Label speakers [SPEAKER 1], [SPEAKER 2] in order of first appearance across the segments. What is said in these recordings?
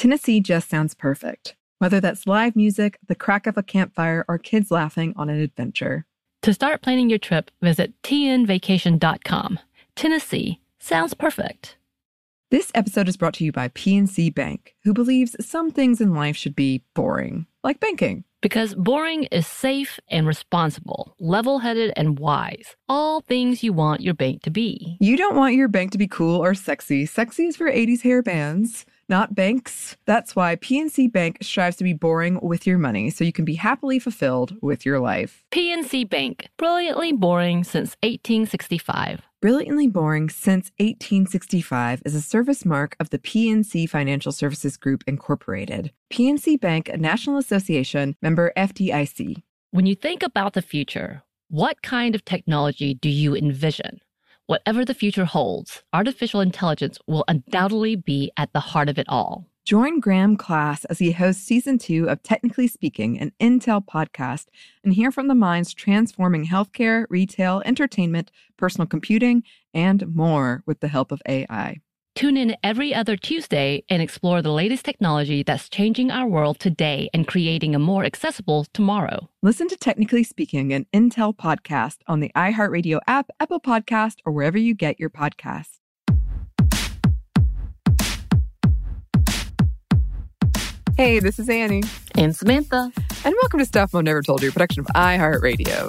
[SPEAKER 1] Tennessee just sounds perfect. Whether that's live music, the crack of a campfire, or kids laughing on an adventure.
[SPEAKER 2] To start planning your trip, visit tnvacation.com. Tennessee sounds perfect.
[SPEAKER 1] This episode is brought to you by PNC Bank, who believes some things in life should be boring, like banking.
[SPEAKER 2] Because boring is safe and responsible, level-headed and wise. All things you want your bank to be.
[SPEAKER 1] You don't want your bank to be cool or sexy. Sexy is for 80s hair bands, not banks. That's why PNC Bank strives to be boring with your money so you can be happily fulfilled with your life.
[SPEAKER 2] PNC Bank, brilliantly boring since 1865.
[SPEAKER 1] Brilliantly Boring Since 1865 is a service mark of the PNC Financial Services Group, Incorporated. PNC Bank, a National Association, member FDIC.
[SPEAKER 2] When you think about the future, what kind of technology do you envision? Whatever the future holds, artificial intelligence will undoubtedly be at the heart of it all.
[SPEAKER 1] Join Graham Class as he hosts Season 2 of Technically Speaking, an Intel podcast, and hear from the minds transforming healthcare, retail, entertainment, personal computing, and more with the help of AI.
[SPEAKER 2] Tune in every other Tuesday and explore the latest technology that's changing our world today and creating a more accessible tomorrow.
[SPEAKER 1] Listen to Technically Speaking, an Intel podcast on the iHeartRadio app, Apple Podcast, or wherever you get your podcasts. Hey, this is Annie.
[SPEAKER 2] And Samantha.
[SPEAKER 1] And welcome to Stuff Mom Never Told You, a production of iHeartRadio.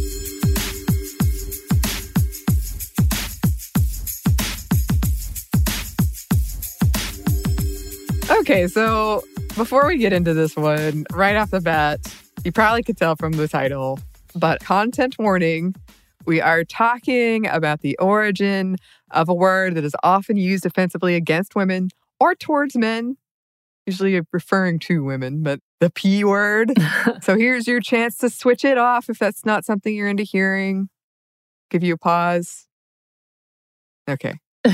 [SPEAKER 1] Okay, so before we get into this one, right off the bat, you probably could tell from the title, but content warning, we are talking about the origin of a word that is often used offensively against women or towards men. Usually referring to women, but the P word. So here's your chance to switch it off if that's not something you're into hearing. Give you a pause. Okay.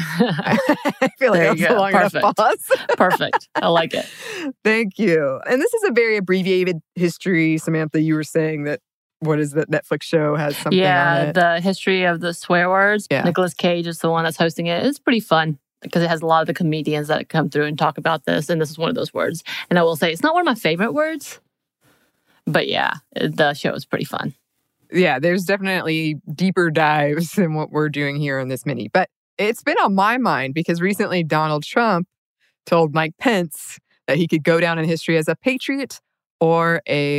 [SPEAKER 1] I feel like that's a long enough pause.
[SPEAKER 2] Perfect. I like it.
[SPEAKER 1] Thank you. And this is a very abbreviated history. Samantha, you were saying that, what is that Netflix show has something on it?
[SPEAKER 2] The history of the swear words. Yeah. Nicolas Cage is the one that's hosting it. It's pretty fun, because it has a lot of the comedians that come through and talk about this, and this is one of those words. And I will say, it's not one of my favorite words, but yeah, the show is pretty fun.
[SPEAKER 1] Yeah, there's definitely deeper dives than what we're doing here in this mini. But it's been on my mind because recently Donald Trump told Mike Pence that he could go down in history as a patriot or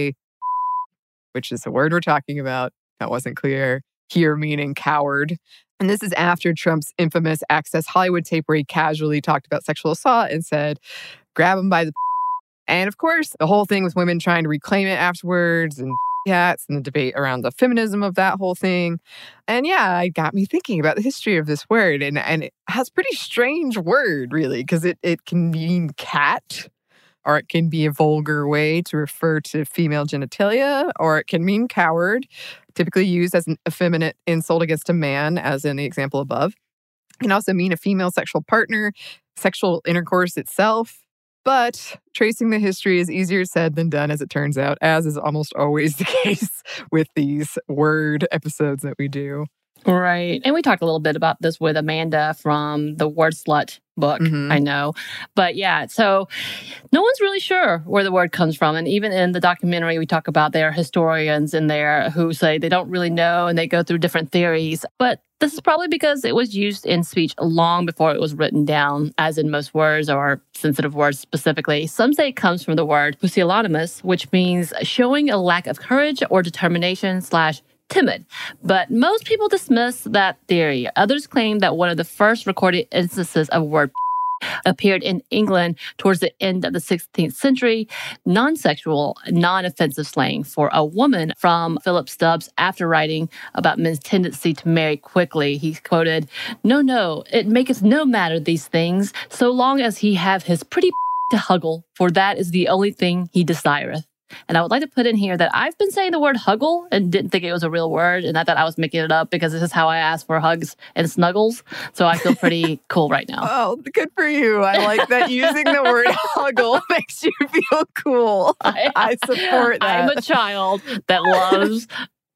[SPEAKER 1] which is the word we're talking about. That wasn't clear. Here meaning coward. And this is after Trump's infamous Access Hollywood tape where he casually talked about sexual assault and said, grab him by the... And of course, the whole thing with women trying to reclaim it afterwards and cats and the debate around the feminism of that whole thing. And yeah, it got me thinking about the history of this word. And it has a pretty strange word, really, because it can mean cat, or it can be a vulgar way to refer to female genitalia, or it can mean coward, typically used as an effeminate insult against a man, as in the example above. It can also mean a female sexual partner, sexual intercourse itself. But tracing the history is easier said than done, as it turns out, as is almost always the case with these word episodes that we do.
[SPEAKER 2] Right. And we talked a little bit about this with Amanda from the Word Slut book, I know. But yeah, so no one's really sure where the word comes from. And even in the documentary, we talk about there are historians in there who say they don't really know and they go through different theories. But this is probably because it was used in speech long before it was written down, as in most words or sensitive words specifically. Some say it comes from the word pusillanimous, which means showing a lack of courage or determination / timid. But most people dismiss that theory. Others claim that one of the first recorded instances of word appeared in England towards the end of the 16th century, non-sexual, non-offensive slang for a woman from Philip Stubbs after writing about men's tendency to marry quickly. He quoted, No, it maketh no matter these things, so long as he have his pretty to huggle, for that is the only thing he desireth. And I would like to put in here that I've been saying the word huggle and didn't think it was a real word. And I thought I was making it up because this is how I ask for hugs and snuggles. So I feel pretty cool right now.
[SPEAKER 1] Oh, good for you. I like that using the word huggle makes you feel cool. I support that.
[SPEAKER 2] I'm a child that loves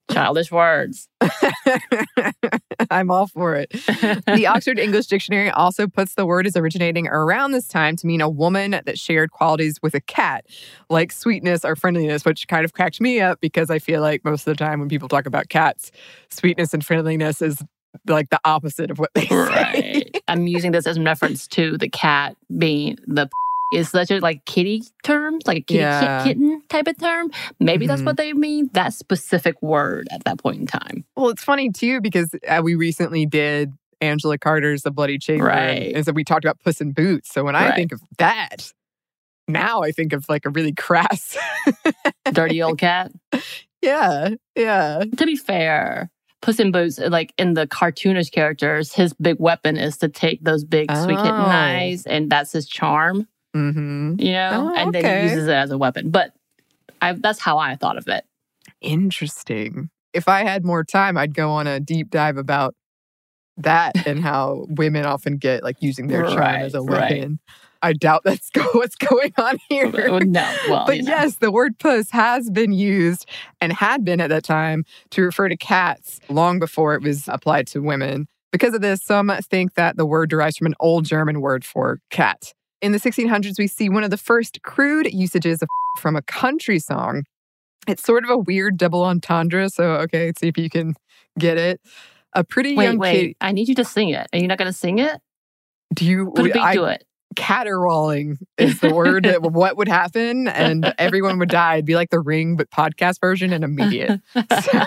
[SPEAKER 2] Childish words.
[SPEAKER 1] I'm all for it. The Oxford English Dictionary also puts the word as originating around this time to mean a woman that shared qualities with a cat, like sweetness or friendliness, which kind of cracked me up because I feel like most of the time when people talk about cats, sweetness and friendliness is like the opposite of what they say.
[SPEAKER 2] Right. I'm using this as a reference to the cat being the is such a like kitty term, like a kitty kitten type of term. Maybe that's what they mean. That specific word at that point in time.
[SPEAKER 1] Well, it's funny too because we recently did Angela Carter's The Bloody Chamber.
[SPEAKER 2] Right.
[SPEAKER 1] And so we talked about Puss in Boots. So when I think of that, now I think of like a really crass...
[SPEAKER 2] dirty old cat?
[SPEAKER 1] Yeah.
[SPEAKER 2] To be fair, Puss in Boots, like in the cartoonish characters, his big weapon is to take those big sweet kitten eyes, and that's his charm.
[SPEAKER 1] Mm-hmm.
[SPEAKER 2] You know? And then he uses it as a weapon. But that's how I thought of it.
[SPEAKER 1] Interesting. If I had more time, I'd go on a deep dive about that and how women often get like using their charm as a weapon. I doubt that's what's going on here.
[SPEAKER 2] No, well,
[SPEAKER 1] but yes, the word puss has been used and had been at that time to refer to cats long before it was applied to women. Because of this, some think that the word derives from an old German word for cat. In the 1600s, we see one of the first crude usages of from a country song. It's sort of a weird double entendre, so okay, let's see if you can get it. A pretty young kid.
[SPEAKER 2] I need you to sing it. Are you not going to sing it?
[SPEAKER 1] Do you
[SPEAKER 2] put a beat to it?
[SPEAKER 1] Caterwauling is the word. What would happen? And everyone would die. It'd be like The Ring, but podcast version and immediate. So,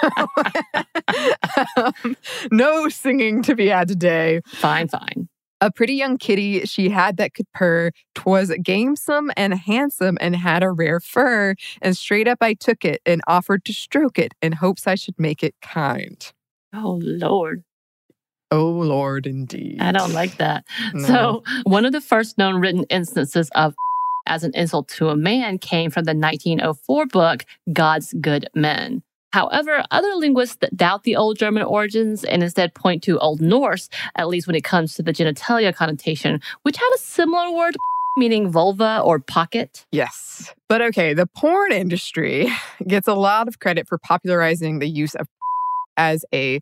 [SPEAKER 1] no singing to be had today.
[SPEAKER 2] Fine.
[SPEAKER 1] A pretty young kitty she had that could purr. 'Twas gamesome and handsome and had a rare fur. And straight up I took it and offered to stroke it in hopes I should make it kind.
[SPEAKER 2] Oh, Lord.
[SPEAKER 1] Oh, Lord, indeed.
[SPEAKER 2] I don't like that.
[SPEAKER 1] No.
[SPEAKER 2] So one of the first known written instances of as an insult to a man came from the 1904 book, God's Good Men. However, other linguists that doubt the Old German origins and instead point to Old Norse, at least when it comes to the genitalia connotation, which had a similar word meaning vulva or pocket.
[SPEAKER 1] Yes. But okay, the porn industry gets a lot of credit for popularizing the use of as a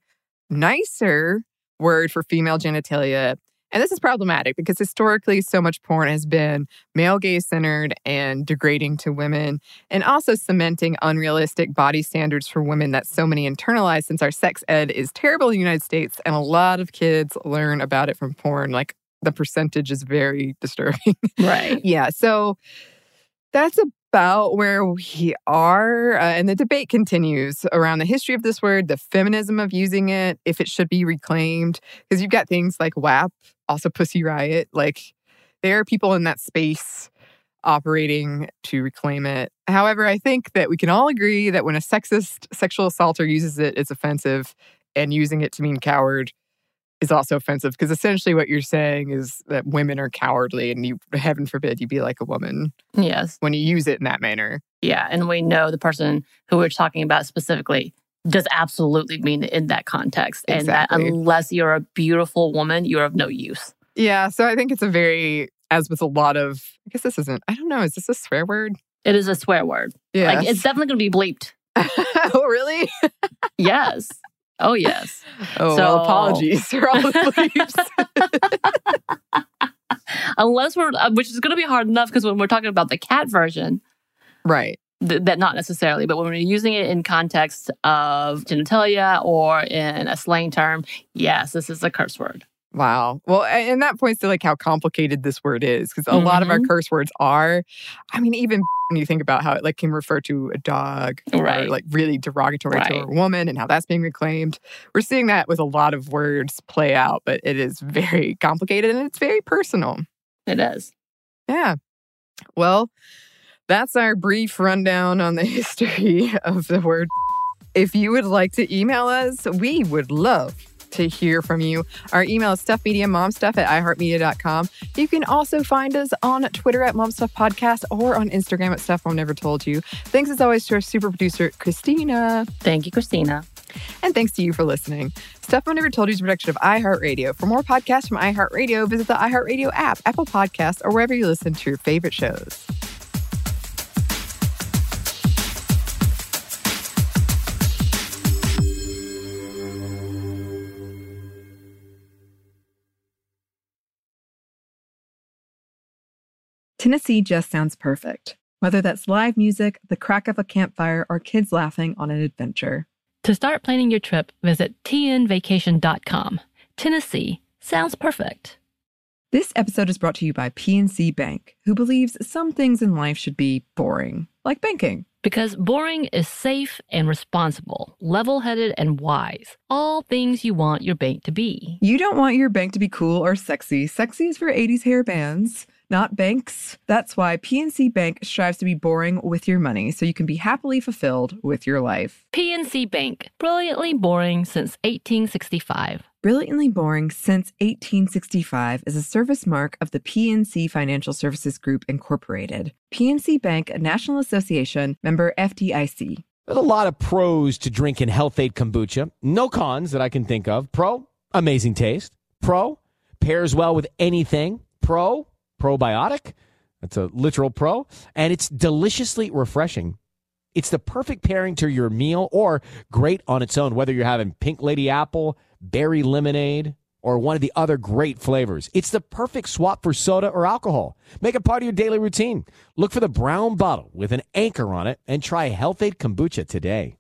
[SPEAKER 1] nicer word for female genitalia. And this is problematic because historically so much porn has been male gaze-centered and degrading to women, and also cementing unrealistic body standards for women that so many internalize since our sex ed is terrible in the United States and a lot of kids learn about it from porn. Like the percentage is very disturbing.
[SPEAKER 2] Right.
[SPEAKER 1] Yeah. So that's about where we are. And the debate continues around the history of this word, the feminism of using it, if it should be reclaimed. Because you've got things like WAP, also Pussy Riot. Like there are people in that space operating to reclaim it. However, I think that we can all agree that when a sexist sexual assaulter uses it, it's offensive. And using it to mean coward is also offensive because essentially what you're saying is that women are cowardly and you, heaven forbid, you be like a woman.
[SPEAKER 2] Yes.
[SPEAKER 1] When you use it in that manner.
[SPEAKER 2] Yeah. And we know the person who we're talking about specifically does absolutely mean it in that context.
[SPEAKER 1] Exactly.
[SPEAKER 2] And that unless you're a beautiful woman, you're of no use.
[SPEAKER 1] Yeah. So I think it's a very, as with a lot of, I guess this isn't, I don't know, is this a swear word?
[SPEAKER 2] It is a swear word.
[SPEAKER 1] Yeah.
[SPEAKER 2] Like it's definitely going to be bleeped.
[SPEAKER 1] Oh, really?
[SPEAKER 2] Yes. Oh, yes.
[SPEAKER 1] Oh,
[SPEAKER 2] so,
[SPEAKER 1] well, apologies for all the bleeps.
[SPEAKER 2] Unless we're, which is going to be hard enough because when we're talking about the cat version.
[SPEAKER 1] Right.
[SPEAKER 2] That not necessarily, but when we're using it in context of genitalia or in a slang term, yes, this is a curse word.
[SPEAKER 1] Wow. Well, and that points to like how complicated this word is because a lot of our curse words are, I mean, even when you think about how it like can refer to a dog or like really derogatory to a woman and how that's being reclaimed. We're seeing that with a lot of words play out, but it is very complicated and it's very personal.
[SPEAKER 2] It is.
[SPEAKER 1] Yeah. Well, that's our brief rundown on the history of the word. If you would like to email us, we would love to hear from you. Our email is stuffmediamomstuff@iheartmedia.com. You can also find us on Twitter @momstuffpodcast or on Instagram @stuffmomnevertoldyou. Thanks as always to our super producer, Christina.
[SPEAKER 2] Thank you, Christina.
[SPEAKER 1] And thanks to you for listening. Stuff Mom Never Told You is a production of iHeartRadio. For more podcasts from iHeartRadio, visit the iHeartRadio app, Apple Podcasts, or wherever you listen to your favorite shows. Tennessee just sounds perfect. Whether that's live music, the crack of a campfire, or kids laughing on an adventure.
[SPEAKER 2] To start planning your trip, visit tnvacation.com. Tennessee sounds perfect.
[SPEAKER 1] This episode is brought to you by PNC Bank, who believes some things in life should be boring, like banking.
[SPEAKER 2] Because boring is safe and responsible, level-headed and wise. All things you want your bank to be.
[SPEAKER 1] You don't want your bank to be cool or sexy. Sexy is for 80s hair bands, not banks. That's why PNC Bank strives to be boring with your money so you can be happily fulfilled with your life.
[SPEAKER 2] PNC Bank, brilliantly boring since 1865.
[SPEAKER 1] Brilliantly Boring Since 1865 is a service mark of the PNC Financial Services Group, Incorporated. PNC Bank, a National Association, member FDIC.
[SPEAKER 3] There's a lot of pros to drinking Health-Ade kombucha. No cons that I can think of. Pro, amazing taste. Pro, pairs well with anything. Pro, probiotic. That's a literal pro. And it's deliciously refreshing. It's the perfect pairing to your meal or great on its own, whether you're having Pink Lady Apple, berry lemonade, or one of the other great flavors. It's the perfect swap for soda or alcohol. Make it part of your daily routine. Look for the brown bottle with an anchor on it and try Health-Ade kombucha today.